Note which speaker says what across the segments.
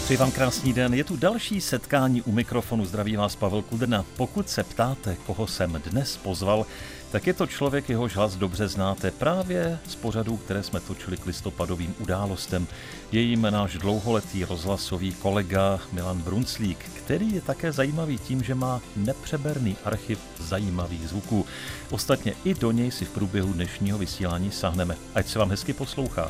Speaker 1: Přeji vám krásný den. Je tu další setkání u mikrofonu. Zdraví vás Pavel Kudrna. Pokud se ptáte, koho jsem dnes pozval, tak je to člověk, jehož hlas dobře znáte právě z pořadů, které jsme točili k listopadovým událostem. Je jim náš dlouholetý rozhlasový kolega Milan Brunclík, který je také zajímavý tím, že má nepřeberný archiv zajímavých zvuků. Ostatně i do něj si v průběhu dnešního vysílání sáhneme. Ať se vám hezky poslouchá.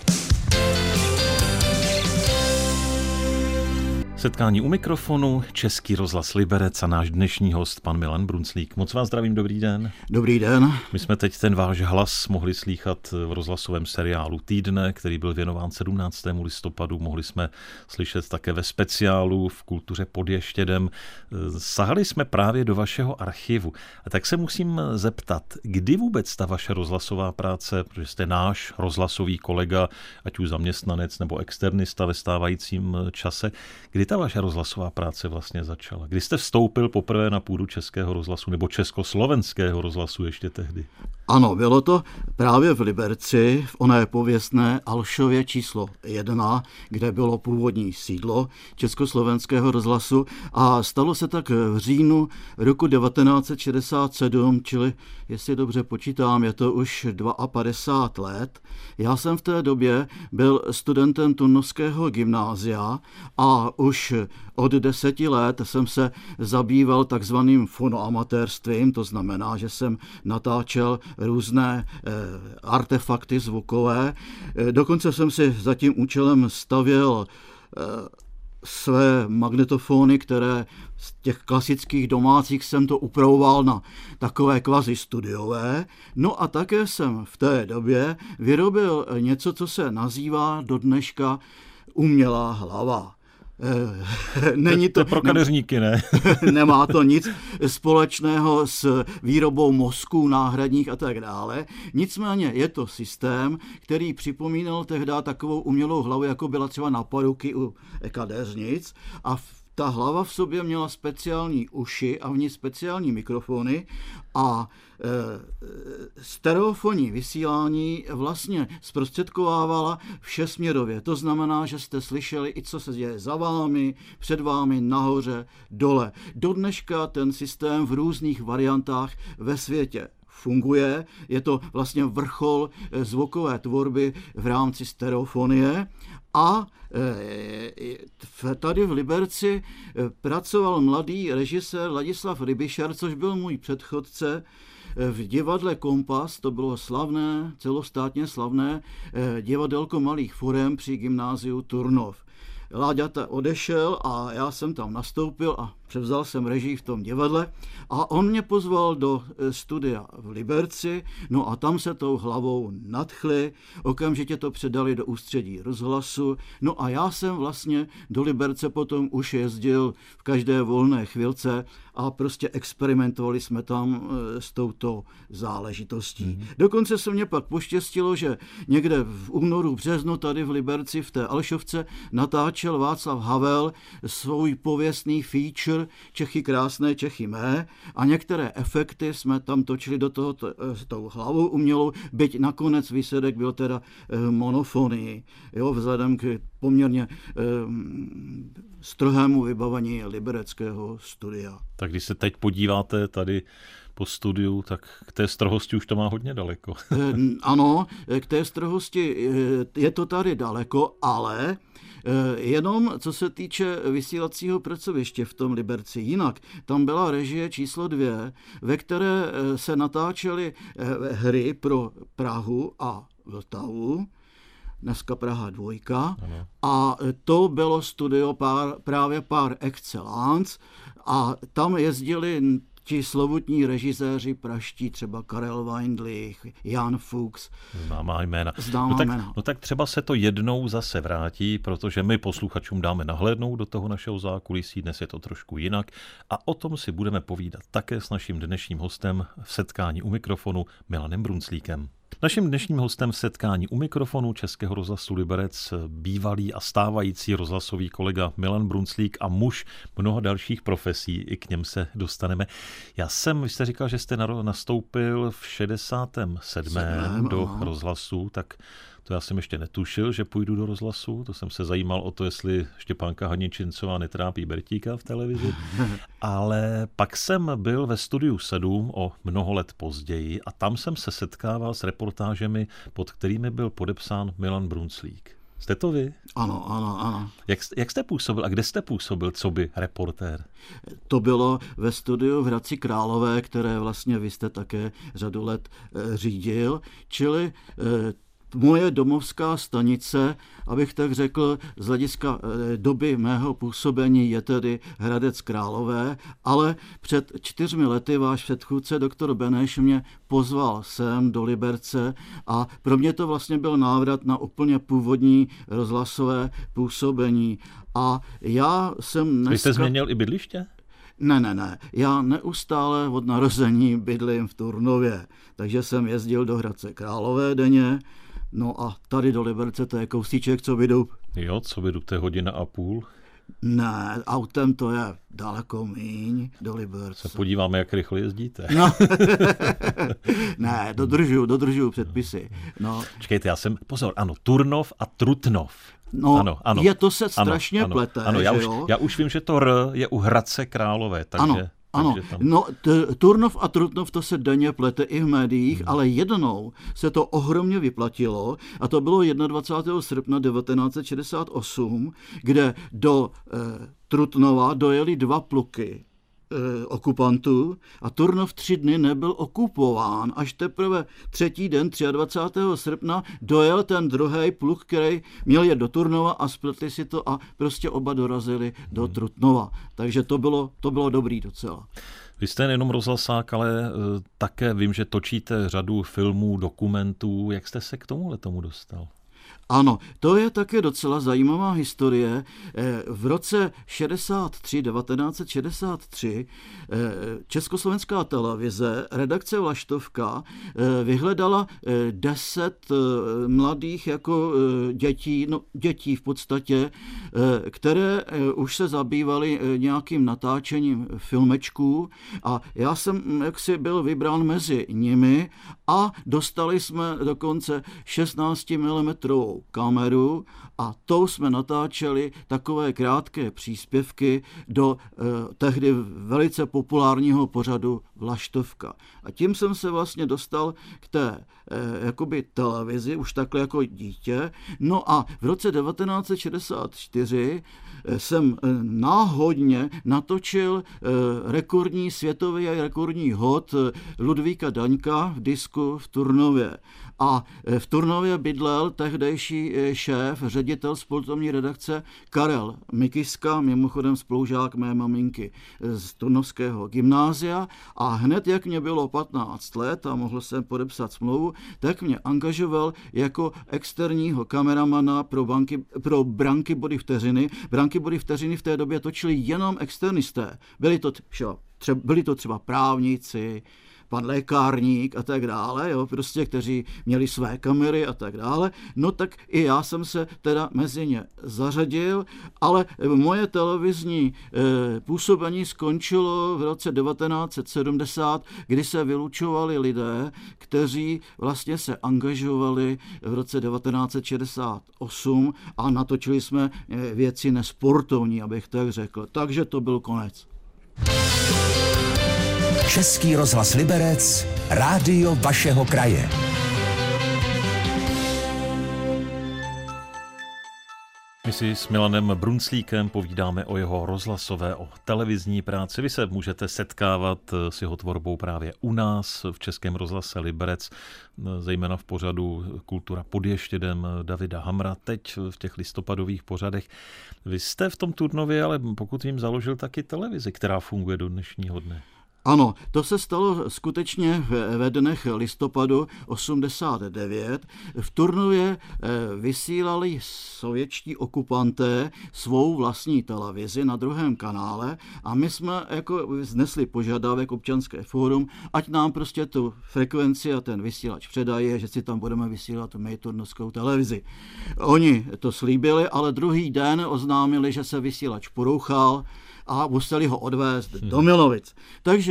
Speaker 1: Setkání u mikrofonu, Český rozhlas Liberec a náš dnešní host, pan Milan Brunclík. Moc vás zdravím, dobrý den.
Speaker 2: Dobrý den.
Speaker 1: My jsme teď ten váš hlas mohli slýchat v rozhlasovém seriálu Týdne, který byl věnován 17. listopadu. Mohli jsme slyšet také ve speciálu v Kultuře pod Ještědem. Sahali jsme právě do vašeho archivu. A tak se musím zeptat, kdy vůbec ta vaše rozhlasová práce, protože jste náš rozhlasový kolega, ať už zaměstnanec nebo externista ve stávajícím čase, kdy ta vaše rozhlasová práce vlastně začala? Kdy jste vstoupil poprvé na půdu Českého rozhlasu nebo Československého rozhlasu ještě tehdy?
Speaker 2: Ano, bylo to právě v Liberci, v oné pověstné Alšově číslo 1, kde bylo původní sídlo Československého rozhlasu a stalo se tak v říjnu roku 1967, čili jestli dobře počítám, je to už 52 let. Já jsem v té době byl studentem Turnovského gymnázia a už od 10 let jsem se zabýval takzvaným fonoamatérstvím, to znamená, že jsem natáčel různé artefakty zvukové. Dokonce jsem si za tím účelem stavěl své magnetofony, které z těch klasických domácích jsem to upravoval na takové kvazi studiové. No a také jsem v té době vyrobil něco, co se nazývá do dneška umělá hlava.
Speaker 1: Není to pro kadeřníky, ne?
Speaker 2: Nemá to nic společného s výrobou mozků náhradních a tak dále. Nicméně je to systém, který připomínal tehdy takovou umělou hlavu, jako byla třeba na paruky u kadeřnic, a ta hlava v sobě měla speciální uši a v ní speciální mikrofony a stereofonní vysílání vlastně zprostředkovávala všesměrově. To znamená, že jste slyšeli i co se děje za vámi, před vámi, nahoře, dole. Do dneška ten systém v různých variantách ve světě funguje. Je to vlastně vrchol zvukové tvorby v rámci stereofonie. A tady v Liberci pracoval mladý režisér Ladislav Rybišar, což byl můj předchůdce v divadle Kompas. To bylo slavné, celostátně slavné divadelko malých forem při gymnáziu Turnov. Láďata odešel a já jsem tam nastoupil a převzal jsem režii v tom divadle a on mě pozval do studia v Liberci, no a tam se tou hlavou nadchli, okamžitě to předali do ústředí rozhlasu, no a já jsem vlastně do Liberce potom už jezdil v každé volné chvilce a prostě experimentovali jsme tam s touto záležitostí. Dokonce se mě pak poštěstilo, že někde v únoru, březnu tady v Liberci v té Alšovce natáčel Václav Havel svůj pověstný feature Čechy krásné, Čechy mé a některé efekty jsme tam točili do toho s tou hlavou umělou, byť nakonec výsledek byl teda monofonii, jo, vzhledem k poměrně strohému vybavení libereckého studia.
Speaker 1: Tak když se teď podíváte tady po studiu, tak k té strohosti už to má hodně daleko.
Speaker 2: Ano, k té strohosti je to tady daleko, ale jenom co se týče vysílacího pracoviště v tom Liberci. Jinak tam byla režie číslo 2, ve které se natáčely hry pro Prahu a Vltavu, dneska Praha 2. Ano. A to bylo studio právě par excellence a tam jezdili ti slovutní režiséři praští, třeba Karel Weindlich, Jan Fuchs.
Speaker 1: Známá jména. No tak třeba se to jednou zase vrátí, protože my posluchačům dáme nahlédnout do toho našeho zákulisí, dnes je to trošku jinak a o tom si budeme povídat také s naším dnešním hostem v setkání u mikrofonu Milanem Brunclíkem. Naším dnešním hostem v setkání u mikrofonu Českého rozhlasu Liberec bývalý a stávající rozhlasový kolega Milan Brunclík a muž mnoha dalších profesí, i k něm se dostaneme. Vy jste říkal, že jste nastoupil v 67. do rozhlasu, tak To já jsem ještě netušil, že půjdu do rozhlasu, to jsem se zajímal o to, jestli Štěpánka Haničincová netrápí Bertíka v televizi, ale pak jsem byl ve Studiu 7 o mnoho let později a tam jsem se setkával s reportážemi, pod kterými byl podepsán Milan Brunclík. Jste to vy?
Speaker 2: Ano.
Speaker 1: Jak jste působil a kde jste působil, coby reportér?
Speaker 2: To bylo ve studiu v Hradci Králové, které vlastně vy jste také řadu let řídil, čili moje domovská stanice, abych tak řekl, z hlediska doby mého působení je tedy Hradec Králové, ale před 4 lety váš předchůdce doktor Beneš mě pozval sem do Liberce a pro mě to vlastně byl návrat na úplně původní rozhlasové působení. A já jsem dneska...
Speaker 1: Vy jste změnil i bydliště?
Speaker 2: Ne. Já neustále od narození bydlím v Turnově, takže jsem jezdil do Hradce Králové denně. No a tady do Liberce to je kousíček, co vyjdu.
Speaker 1: Jo, co vyjdu, to je 1,5 hodiny.
Speaker 2: Ne, autem to je daleko míň do Liberce.
Speaker 1: Se podíváme, jak rychle jezdíte.
Speaker 2: No. Ne, dodržuju předpisy. No.
Speaker 1: Čekejte, pozor, ano, Turnov a Trutnov.
Speaker 2: No, ano. Je to se strašně plete,
Speaker 1: ano,
Speaker 2: jo?
Speaker 1: Já už vím, že to R je u Hradce Králové, takže...
Speaker 2: Ano, no, Turnov a Trutnov to se denně plete i v médiích, ale jednou se to ohromně vyplatilo a to bylo 21. srpna 1968, kde do Trutnova dojeli 2 pluky okupantů a Turnov 3 dny nebyl okupován. Až teprve 3. den, 23. srpna, dojel ten druhý pluk, který měl jet do Turnova a spletli si to a prostě oba dorazili do Trutnova. Takže to bylo dobrý docela.
Speaker 1: Vy jste nejenom rozhlasák, ale také vím, že točíte řadu filmů, dokumentů. Jak jste se k tomu dostal?
Speaker 2: Ano, to je také docela zajímavá historie. V roce 1963, Československá televize, redakce Vlaštovka, vyhledala 10 mladých jako dětí v podstatě, které už se zabývaly nějakým natáčením filmečků a já jsem jaksi byl vybrán mezi nimi a dostali jsme dokonce 16 mm kameru a tou jsme natáčeli takové krátké příspěvky do tehdy velice populárního pořadu Vlaštovka. A tím jsem se vlastně dostal k té jakoby televizi, už takhle jako dítě. No a v roce 1964 jsem náhodně natočil rekordní světový a rekordní hod Ludvíka Daňka v disku v Turnově. A v Turnově bydlel tehdejší šéf, ředitel sportovní redakce Karel Mikiska, mimochodem spolužák mé maminky z Turnovského gymnázia. A hned, jak mě bylo 15 let a mohl jsem podepsat smlouvu, tak mě angažoval jako externího kameramana pro Branky body vteřiny. Branky body vteřiny v té době točili jenom externisté. Byli to třeba právníci, pan lékárník a tak dále, jo, prostě, kteří měli své kamery a tak dále. No tak i já jsem se teda mezi ně zařadil, ale moje televizní působení skončilo v roce 1970, kdy se vylučovali lidé, kteří vlastně se angažovali v roce 1968 a natočili jsme věci nesportovní, abych tak řekl. Takže to byl konec.
Speaker 3: Český rozhlas Liberec, rádio vašeho kraje.
Speaker 1: My si s Milanem Brunclíkem povídáme o jeho rozhlasové, o televizní práci. Vy se můžete setkávat s jeho tvorbou právě u nás v Českém rozhlase Liberec, zejména v pořadu Kultura pod Ještědem Davida Hamra, teď v těch listopadových pořadech. Vy jste v tom Turnově, ale pokud vím, založil taky televizi, která funguje do dnešního dne.
Speaker 2: Ano, to se stalo skutečně ve dnech listopadu 89. V Turnově vysílali sovětští okupanté svou vlastní televizi na druhém kanále a my jsme jako vznesli požadavek Občanské fórum, ať nám prostě tu frekvenci a ten vysílač předají, že si tam budeme vysílat my turnovskou televizi. Oni to slíbili, ale druhý den oznámili, že se vysílač porouchal a museli ho odvést do Milovic. Takže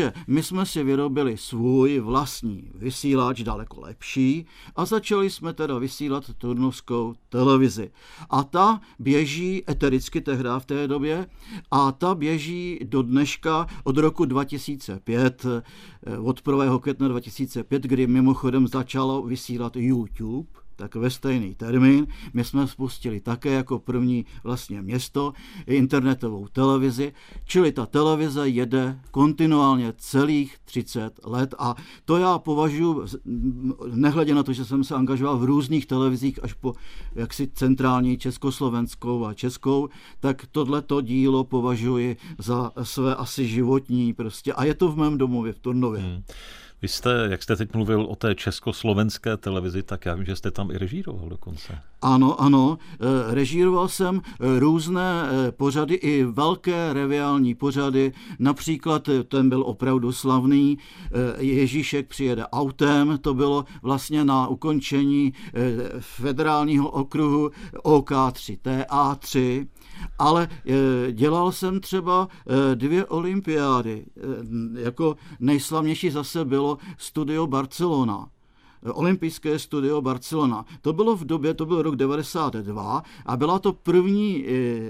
Speaker 2: Takže my jsme si vyrobili svůj vlastní vysílač, daleko lepší, a začali jsme teda vysílat turnovskou televizi. A ta běží etericky tehdy v té době a ta běží do dneška od roku 2005, od 1. května 2005, kdy mimochodem začalo vysílat YouTube, tak ve stejný termín. My jsme spustili také jako první vlastně město internetovou televizi, čili ta televize jede kontinuálně celých 30 let a to já považuji, nehledě na to, že jsem se angažoval v různých televizích až po jaksi centrální československou a českou, tak tohleto dílo považuji za své asi životní prostě a je to v mém domově v Turnově.
Speaker 1: Vy jste, jak jste teď mluvil o té československé televizi, tak já vím, že jste tam i režíroval dokonce.
Speaker 2: Ano, režíroval jsem různé pořady, i velké reviální pořady, například ten byl opravdu slavný, Ježíšek přijede autem, to bylo vlastně na ukončení federálního okruhu OK3, TA3, ale dělal jsem třeba 2 olympiády, jako nejslavnější zase bylo Studio Barcelona. Olympijské studio Barcelona. To bylo v době, to byl rok 92 a byla to první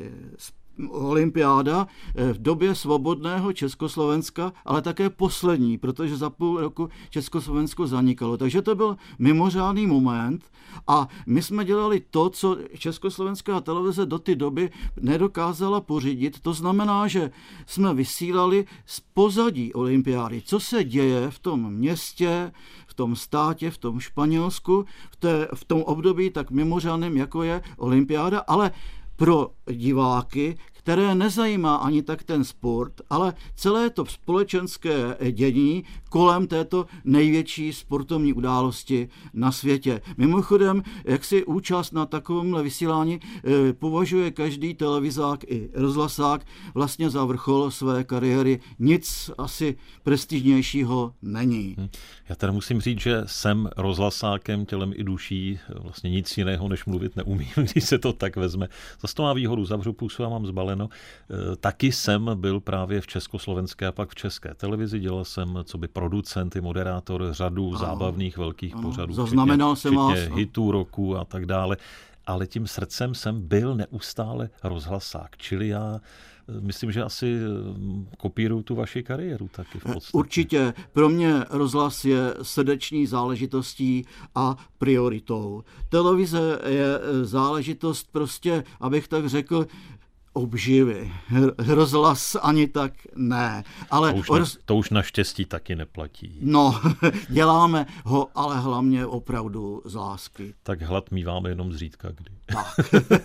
Speaker 2: olympiáda v době svobodného Československa, ale také poslední, protože za půl roku Československo zanikalo. Takže to byl mimořádný moment a my jsme dělali to, co československá televize do té doby nedokázala pořídit. To znamená, že jsme vysílali z pozadí olympiády, co se děje v tom městě, v tom státě, v tom Španělsku, v tom období tak mimořádným, jako je olympiáda, ale pro diváky, které nezajímá ani tak ten sport, ale celé to společenské dění kolem této největší sportovní události na světě. Mimochodem, jak si účast na takovémhle vysílání považuje každý televizák i rozhlasák vlastně za vrchol své kariéry. Nic asi prestižnějšího není.
Speaker 1: Já teda musím říct, že jsem rozhlasákem tělem i duší, vlastně nic jiného než mluvit neumím, když se to tak vezme. Zase to má výhodu, zavřu pusu a mám zbaleno. Taky jsem byl právě v československé a pak v české televizi, dělal jsem coby producent i moderátor řadu zábavných velkých pořadů,
Speaker 2: zaznamenal jsem vás,
Speaker 1: hitů roku a tak dále, ale tím srdcem jsem byl neustále rozhlasák, čili já myslím, že asi kopíruju tu vaši kariéru taky v podstatě.
Speaker 2: Určitě. Pro mě rozhlas je srdeční záležitostí a prioritou. Televize je záležitost prostě, abych tak řekl, obživy. Rozhlas ani tak ne. Ale
Speaker 1: to už naštěstí taky neplatí.
Speaker 2: No, děláme ho, ale hlavně opravdu z lásky.
Speaker 1: Tak hlad míváme jenom zřídka kdy.
Speaker 2: Tak.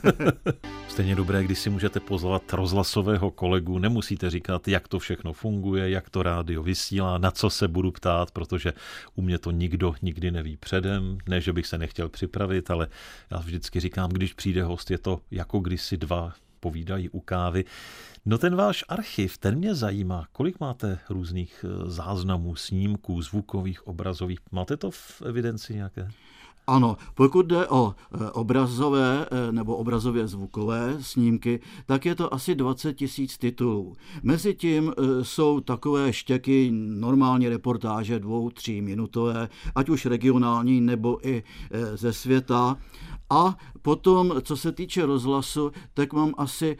Speaker 1: Stejně dobré, když si můžete pozvat rozhlasového kolegu, nemusíte říkat, jak to všechno funguje, jak to rádio vysílá, na co se budu ptát, protože u mě to nikdo nikdy neví předem. Ne, že bych se nechtěl připravit, ale já vždycky říkám, když přijde host, je to jako kdysi dva povídají u kávy. No ten váš archiv, ten mě zajímá. Kolik máte různých záznamů, snímků, zvukových, obrazových? Máte to v evidenci nějaké?
Speaker 2: Ano, pokud jde o obrazové nebo obrazově zvukové snímky, tak je to asi 20 000 titulů. Mezitím jsou takové štěky, normální reportáže 2-3 minutové, ať už regionální nebo i ze světa. A potom, co se týče rozhlasu, tak mám asi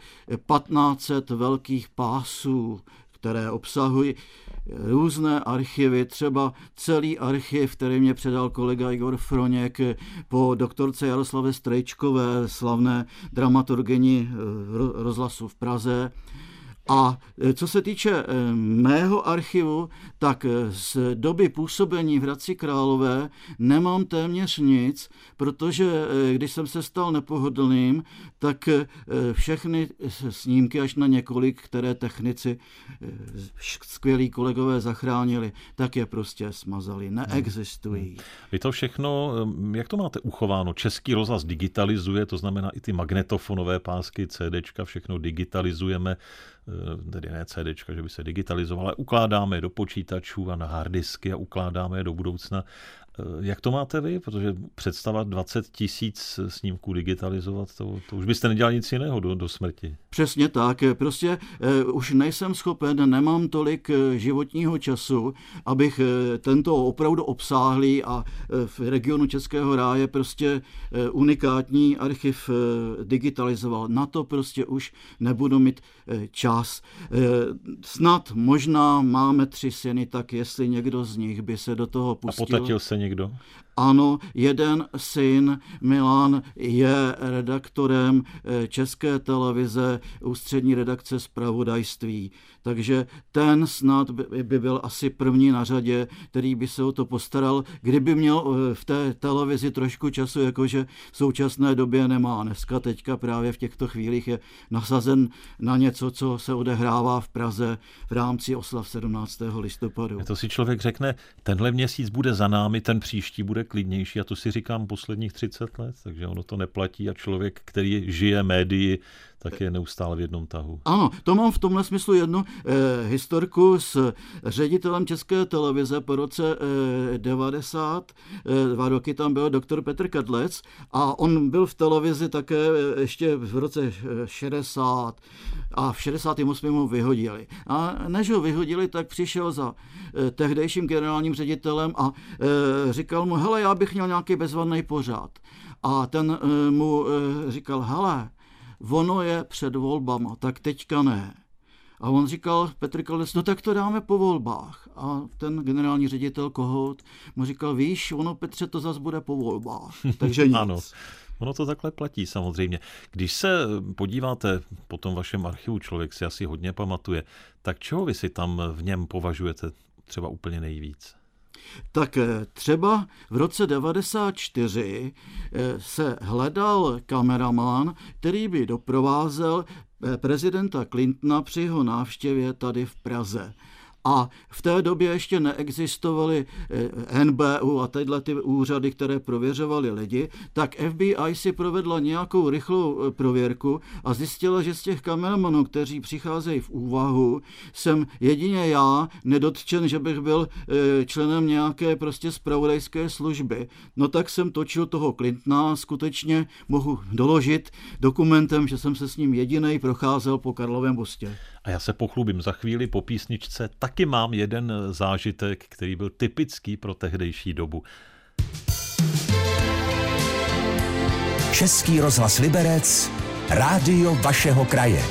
Speaker 2: 1500 velkých pásů, které obsahují různé archivy, třeba celý archiv, který mě předal kolega Igor Froněk po doktorce Jaroslavě Strejčkové, slavné dramaturgyni rozhlasu v Praze. A co se týče mého archivu, tak z doby působení v Hradci Králové nemám téměř nic, protože když jsem se stal nepohodlným, tak všechny snímky až na několik, které technici skvělí kolegové zachránili, tak je prostě smazali. Neexistují.
Speaker 1: Vy to všechno, jak to máte uchováno? Český rozhlas digitalizuje, to znamená i ty magnetofonové pásky, CDčka, všechno digitalizujeme, tedy ne CDčka, že by se digitalizovala, ale ukládáme je do počítačů a na harddisky a ukládáme je do budoucna. Jak to máte vy? Protože představa 20 000 snímků digitalizovat, to už byste nedělali nic jiného do smrti.
Speaker 2: Přesně tak. Prostě už nejsem schopen, nemám tolik životního času, abych tento opravdu obsáhlý a v regionu Českého ráje prostě unikátní archiv digitalizoval. Na to prostě už nebudu mít čas. Snad možná máme 3 syny, tak jestli někdo z nich by se do toho pustil.
Speaker 1: A potatil se někdo?
Speaker 2: Ano, jeden syn, Milan, je redaktorem České televize, ústřední redakce zpravodajství. Takže ten snad by byl asi první na řadě, který by se o to postaral, kdyby měl v té televizi trošku času, jakože v současné době nemá. Dneska teďka právě v těchto chvílích je nasazen na něco, co se odehrává v Praze v rámci oslav 17. listopadu.
Speaker 1: To si člověk řekne, tenhle měsíc bude za námi, ten příští bude klidnější a to si říkám posledních 30 let, takže ono to neplatí a člověk, který žije médii, tak je neustále v jednom tahu.
Speaker 2: Ano, to mám v tomhle smyslu jednu historku s ředitelem České televize po roce 90. 2 roky tam byl doktor Petr Kadlec a on byl v televizi také ještě v roce 60 a v 68. ho vyhodili. A než ho vyhodili, tak přišel za tehdejším generálním ředitelem a říkal mu, hele, já bych měl nějaký bezvadný pořad. A ten mu říkal, hele, ono je před volbama, tak teďka ne. A on říkal, Petr Kadlec, no tak to dáme po volbách. A ten generální ředitel Kohout mu říkal, víš, ono, Petře, to zas bude po volbách. Takže nic.
Speaker 1: Ano. Ono to takhle platí samozřejmě. Když se podíváte po tom vašem archivu, člověk si asi hodně pamatuje, tak čeho vy si tam v něm považujete třeba úplně nejvíc?
Speaker 2: Tak třeba v roce 94 se hledal kameraman, který by doprovázel prezidenta Clintona při jeho návštěvě tady v Praze. A v té době ještě neexistovaly NBÚ a tyhle ty úřady, které prověřovaly lidi, tak FBI si provedla nějakou rychlou prověrku a zjistila, že z těch kameramanů, kteří přicházejí v úvahu, jsem jedině já nedotčen, že bych byl členem nějaké prostě zpravodajské služby. No tak jsem točil toho Clintona, skutečně mohu doložit dokumentem, že jsem se s ním jedinej procházel po Karlovém mostě.
Speaker 1: A já se pochlubím za chvíli po písničce. Taky mám jeden zážitek, který byl typický pro tehdejší dobu.
Speaker 3: Český rozhlas Liberec, rádio vašeho kraje.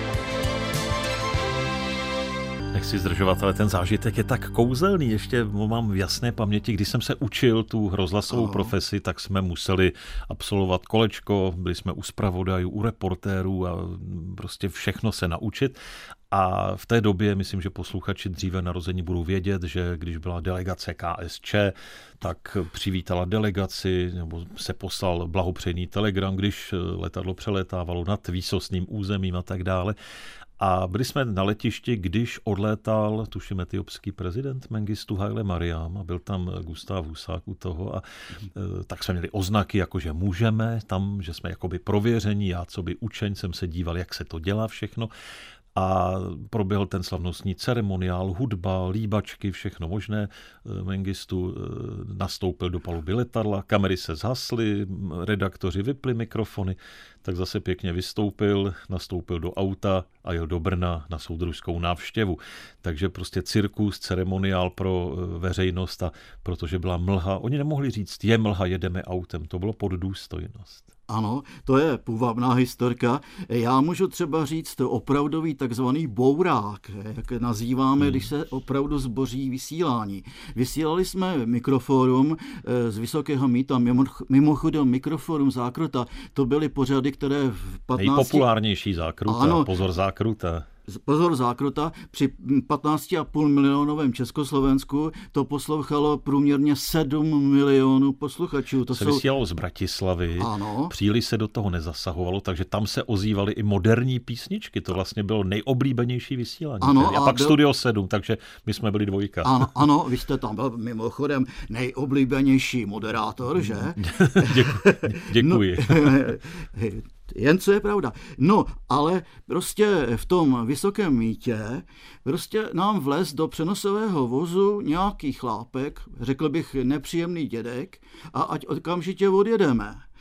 Speaker 1: Nechci zdržovat, ale ten zážitek je tak kouzelný. Ještě mám v jasné paměti, když jsem se učil tu rozhlasovou profesi, tak jsme museli absolvovat kolečko, byli jsme u zpravodajů, u reportérů a prostě všechno se naučit. A v té době, myslím, že posluchači dříve narození budou vědět, že když byla delegace KSČ, tak přivítala delegaci, nebo se poslal blahopřejný telegram, když letadlo přelétávalo nad výsostným územím a tak dále. A byli jsme na letišti, když odlétal, tuším, etiopský prezident Mengistu Haile Mariam a byl tam Gustav Husák u toho a tak jsme měli oznaky, jako že můžeme tam, že jsme jakoby prověření, já co by učeň jsem se díval, jak se to dělá všechno. A proběhl ten slavnostní ceremoniál, hudba, líbačky, všechno možné. Mengistu nastoupil do paluby letadla, kamery se zhasly, redaktoři vypli mikrofony, tak zase pěkně vystoupil, nastoupil do auta a jel do Brna na soudružskou návštěvu. Takže prostě cirkus, ceremoniál pro veřejnost a protože byla mlha, oni nemohli říct, je mlha, jedeme autem, to bylo pod důstojnost.
Speaker 2: Ano, to je půvabná historka. Já můžu třeba říct opravdový takzvaný bourák, jak nazýváme, když se opravdu zboří vysílání. Vysílali jsme Mikroforum z Vysokého Mýta, mimochodem Mikroforum Zákruta, to byly pořady, které v 15...
Speaker 1: Nejpopulárnější Zákruta, ano, pozor Zákruta.
Speaker 2: Pozor Zákruta, při 15,5 milionovém Československu to poslouchalo průměrně 7 milionů posluchačů. To
Speaker 1: se vysílalo z Bratislavy,
Speaker 2: ano.
Speaker 1: Příliš se do toho nezasahovalo, takže tam se ozývaly i moderní písničky. To vlastně bylo nejoblíbenější vysílání.
Speaker 2: Ano,
Speaker 1: a pak Studio 7, takže my jsme byli dvojka.
Speaker 2: Ano, vy jste tam byl mimochodem nejoblíbenější moderátor, že?
Speaker 1: Děkuji.
Speaker 2: Jen co je pravda. No, ale prostě v tom Vysokém Mýtě prostě nám vlez do přenosového vozu nějaký chlápek, řekl bych nepříjemný dědek, a ať okamžitě odjedeme.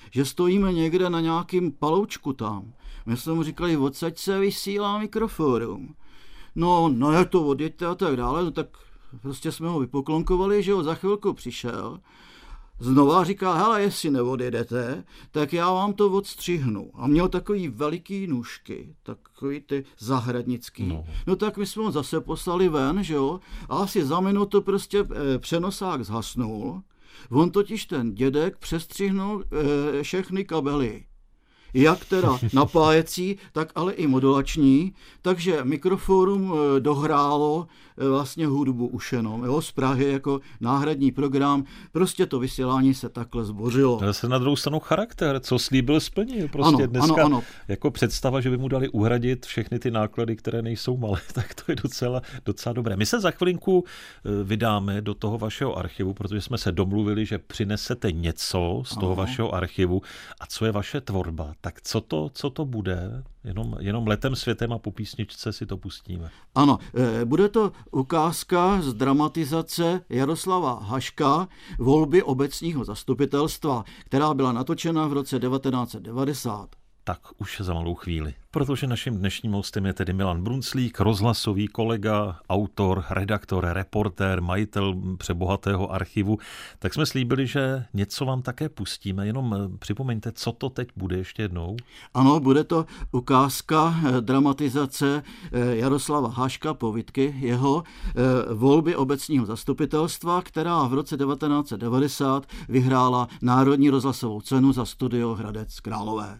Speaker 2: že stojíme někde na nějakým paloučku tam. My jsme mu říkali, odsaď se vysílá Mikroforum. No je to, odjeďte a tak dále, no tak prostě jsme ho vypoklonkovali, že ho za chvilku přišel. Znova říká, hele, jestli neodjedete, tak já vám to odstřihnu. A měl takový veliký nůžky, takový ty zahradnický. No tak my jsme ho zase poslali ven, že jo, a asi za minutu prostě přenosák zhasnul. On totiž ten dědek přestřihnul všechny kabely. Jak teda napájecí, tak ale i modulační, takže Mikroforum dohrálo vlastně hudbu už jenom, jo, z Prahy jako náhradní program, prostě to vysílání se takhle zbořilo.
Speaker 1: To se na druhou stranu charakter, co slíbil splnil, prostě
Speaker 2: ano,
Speaker 1: dneska
Speaker 2: ano.
Speaker 1: Jako představa, že by mu dali uhradit všechny ty náklady, které nejsou malé, tak to je docela dobré. My se za chvilinku vydáme do toho vašeho archivu, protože jsme se domluvili, že přinesete něco z toho vašeho archivu a co je vaše tvorba. Tak co to bude? Jenom Letem světem a po písničce si to pustíme.
Speaker 2: Ano, bude to ukázka z dramatizace Jaroslava Haška Volby obecního zastupitelstva, která byla natočena v roce 1990.
Speaker 1: Tak už za malou chvíli. Protože naším dnešním hostem je tedy Milan Brunclík, rozhlasový kolega, autor, redaktor, reportér, majitel přebohatého archivu. Tak jsme slíbili, že něco vám také pustíme. Jenom připomeňte, co to teď bude ještě jednou.
Speaker 2: Ano, bude to ukázka dramatizace Jaroslava Haška, povídky jeho Volby obecního zastupitelstva, která v roce 1990 vyhrála Národní rozhlasovou cenu za studio Hradec Králové.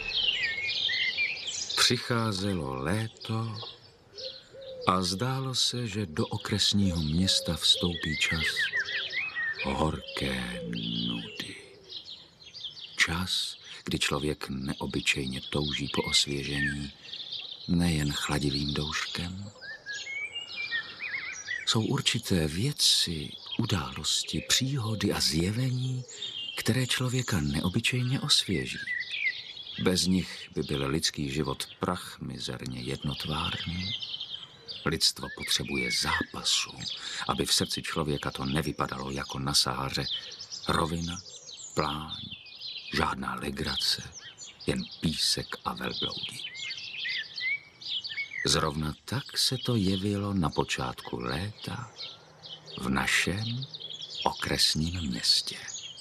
Speaker 4: Přicházelo léto a zdálo se, že do okresního města vstoupí čas horké nudy. Čas, kdy člověk neobyčejně touží po osvěžení, nejen chladivým douškem. Jsou určité věci, události, příhody a zjevení, které člověka neobyčejně osvěží. Bez nich by byl lidský život prach mizerně jednotvárný. Lidstvo potřebuje zápasu, aby v srdci člověka to nevypadalo jako na Sahaře. Rovina, pláň, žádná legrace, jen písek a velbloudi. Zrovna tak se to jevilo na počátku léta v našem okresním městě.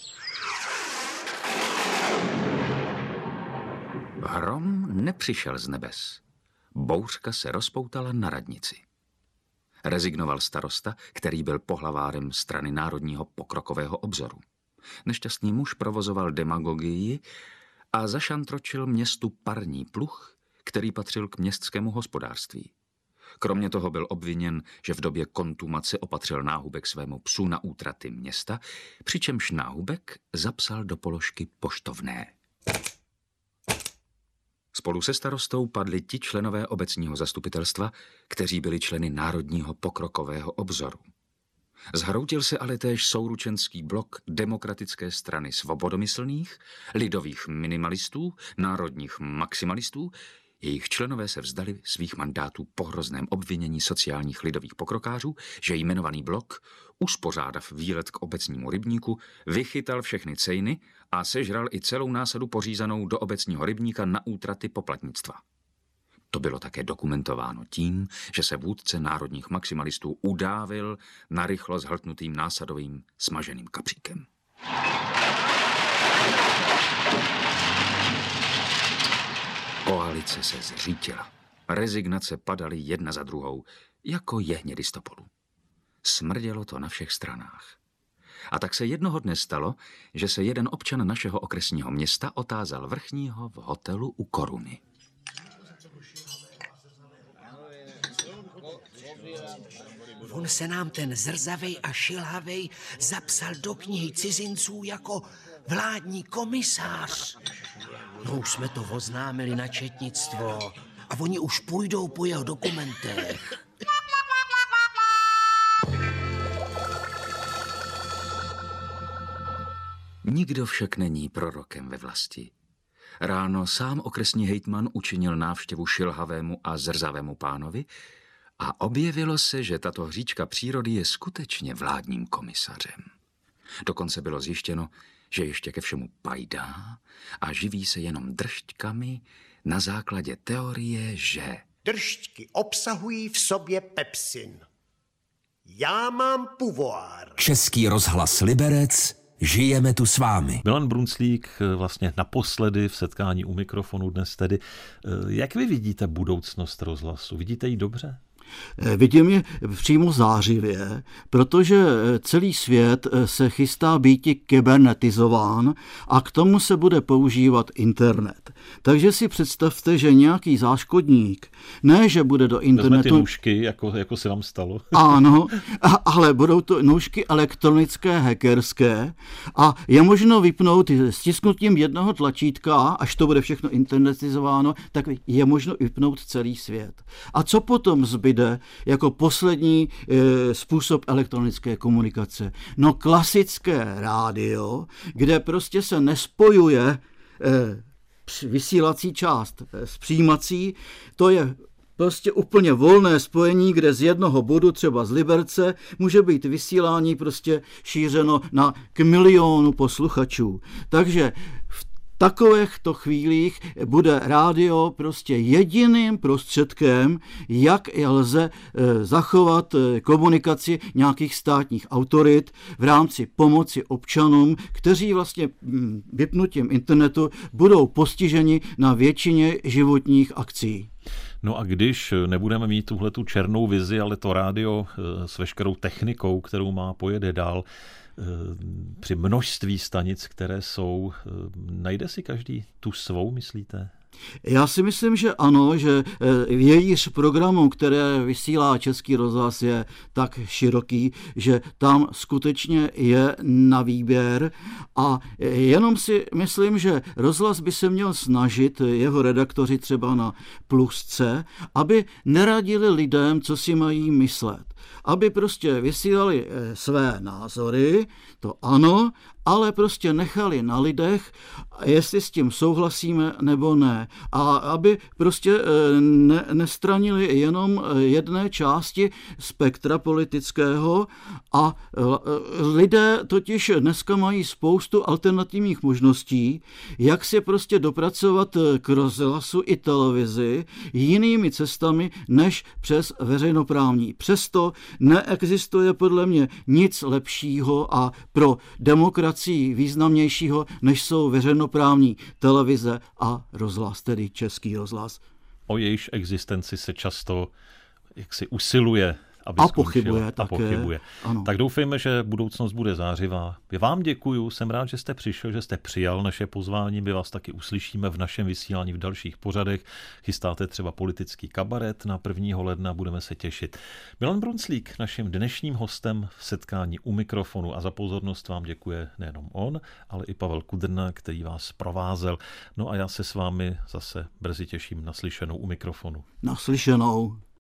Speaker 4: Hrom nepřišel z nebes. Bouřka se rozpoutala na radnici. Rezignoval starosta, který byl pohlavárem strany Národního pokrokového obzoru. Nešťastný muž provozoval demagogii a zašantročil městu parní pluh, který patřil k městskému hospodářství. Kromě toho byl obviněn, že v době kontumace opatřil náhubek svému psu na útraty města, přičemž náhubek zapsal do položky poštovné. Spolu se starostou padli ti členové obecního zastupitelstva, kteří byli členy Národního pokrokového obzoru. Zhroutil se ale též souručenský blok Demokratické strany svobodomyslných, lidových minimalistů, národních maximalistů. Jejich členové se vzdali svých mandátů po hrozném obvinění sociálních lidových pokrokářů, že jmenovaný blok, uspořádav výlet k obecnímu rybníku, vychytal všechny cejny a sežral i celou násadu pořízanou do obecního rybníka na útraty poplatnictva. To bylo také dokumentováno tím, že se vůdce národních maximalistů udávil narychlo zhltnutým násadovým smaženým kapříkem. Koalice se zřítila. Rezignace padaly jedna za druhou, jako jehnědy z topolu. Smrdělo to na všech stranách. A tak se jednoho dne stalo, že se jeden občan našeho okresního města otázal vrchního v hotelu u Koruny.
Speaker 5: On se nám ten zrzavej a šilhavej zapsal do knihy cizinců jako vládní komisář. No už jsme to oznámili na četnictvo a oni už půjdou po jeho dokumentech.
Speaker 4: Nikdo však není prorokem ve vlasti. Ráno sám okresní hejtman učinil návštěvu šilhavému a zrzavému pánovi a objevilo se, že tato hříčka přírody je skutečně vládním komisařem. Dokonce bylo zjištěno, že ještě ke všemu pajdá a živí se jenom dršťkami na základě teorie, že...
Speaker 6: Dršťky obsahují v sobě pepsin. Já mám puvoár.
Speaker 3: Český rozhlas Liberec, žijeme tu s vámi.
Speaker 1: Milan Brunclík vlastně naposledy v setkání u mikrofonu dnes tedy. Jak vy vidíte budoucnost rozhlasu? Vidíte ji dobře?
Speaker 2: Vidím je přímo zářivě, protože celý svět se chystá býti kybernetizován a k tomu se bude používat internet. Takže si představte, že nějaký záškodník, ne, že bude do internetu...
Speaker 1: Vezme ty nůžky, jako se vám stalo.
Speaker 2: Ano, ale budou to nůžky elektronické, hackerské a je možno vypnout stisknutím jednoho tlačítka, až to bude všechno internetizováno, tak je možno vypnout celý svět. A co potom zbyde jako poslední způsob elektronické komunikace? No klasické rádio, kde prostě se nespojuje vysílací část s přijímací, to je prostě úplně volné spojení, kde z jednoho bodu, třeba z Liberce, může být vysílání prostě šířeno k milionu posluchačů. Takže v takovýchto chvílích bude rádio prostě jediným prostředkem, jak lze zachovat komunikaci nějakých státních autorit v rámci pomoci občanům, kteří vlastně vypnutím internetu budou postiženi na většině životních akcí.
Speaker 1: No a když nebudeme mít tuhletu černou vizi, ale to rádio s veškerou technikou, kterou má, pojede dál, při množství stanic, které jsou, najde si každý tu svou, myslíte?
Speaker 2: Já si myslím, že ano, že vějíř programů, které vysílá Český rozhlas, je tak široký, že tam skutečně je na výběr a jenom si myslím, že rozhlas by se měl snažit, jeho redaktoři třeba na Plusce, aby neradili lidem, co si mají myslet. Aby prostě vysílali své názory, to ano, ale prostě nechali na lidech, jestli s tím souhlasíme nebo ne. A aby prostě nestranili jenom jedné části spektra politického a lidé totiž dneska mají spoustu alternativních možností, jak se prostě dopracovat k rozhlasu i televizi jinými cestami než přes veřejnoprávní. Přesto neexistuje podle mě nic lepšího a pro demokracii významnějšího, než jsou veřejnoprávní televize a rozhlas, tedy Český rozhlas.
Speaker 1: O jejíž existenci se často jaksi usiluje, aby
Speaker 2: a pochybuje také.
Speaker 1: Pochybuje.
Speaker 2: Ano.
Speaker 1: Tak doufejme, že budoucnost bude zářivá. Já vám děkuju, jsem rád, že jste přišel, že jste přijal naše pozvání. My vás taky uslyšíme v našem vysílání v dalších pořadech. Chystáte třeba politický kabaret na 1. ledna, budeme se těšit. Milan Brunclík, naším dnešním hostem v setkání u mikrofonu, a za pozornost vám děkuje nejenom on, ale i Pavel Kudrna, který vás provázel. No a já se s vámi zase brzy těším na slyšenou u mikrofonu.
Speaker 2: Naslyšenou.